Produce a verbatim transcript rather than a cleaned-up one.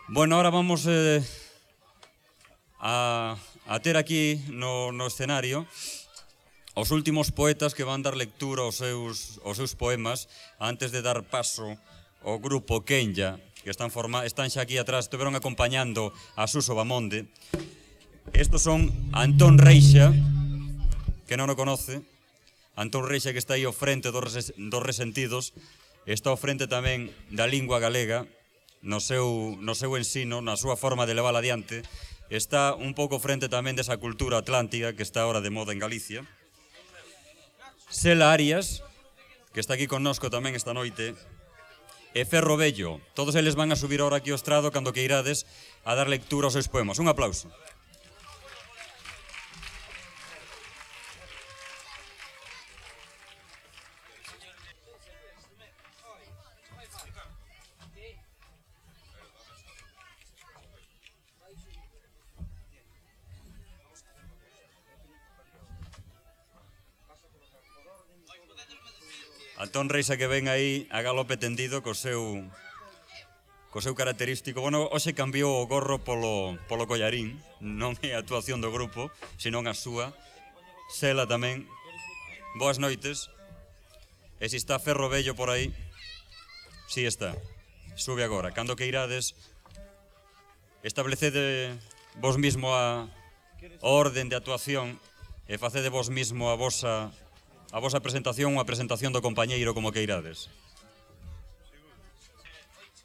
Bueno, ahora vamos eh, a, a ter aquí no, no escenario os últimos poetas que van dar lectura aos seus, aos seus poemas antes de dar paso ao grupo Kenya, que están, forma, están xa aquí atrás, estiveron acompañando a Suso Bamonde. Estos son Antón Reixa, que non o conoce, Antón Reixa, que está aí ao frente dos, res, dos resentidos, está ao frente tamén da lingua galega, no seu, no seu ensino, na súa forma de levar adiante, está un pouco frente tamén desa cultura atlántica que está ahora de moda en Galicia. Sela Arias, que está aquí connosco tamén esta noite, e Ferro Bello. Todos eles van a subir ahora aquí ao estrado cando que irades a dar lectura aos seus poemas. Un aplauso. Antón Reixa, que ven aí a galope tendido co seu co seu característico. Bueno, hoxe cambiou o gorro polo, polo collarín, non é a actuación do grupo, senón a súa. Sela tamén. Boas noites. E se está Ferro Bello por aí, si está. Sube agora. Cando que irades, establecede vos mismo a, a orden de actuación e facede vos mismo a vosa a vosa presentación ou a presentación do compañeiro como que irades.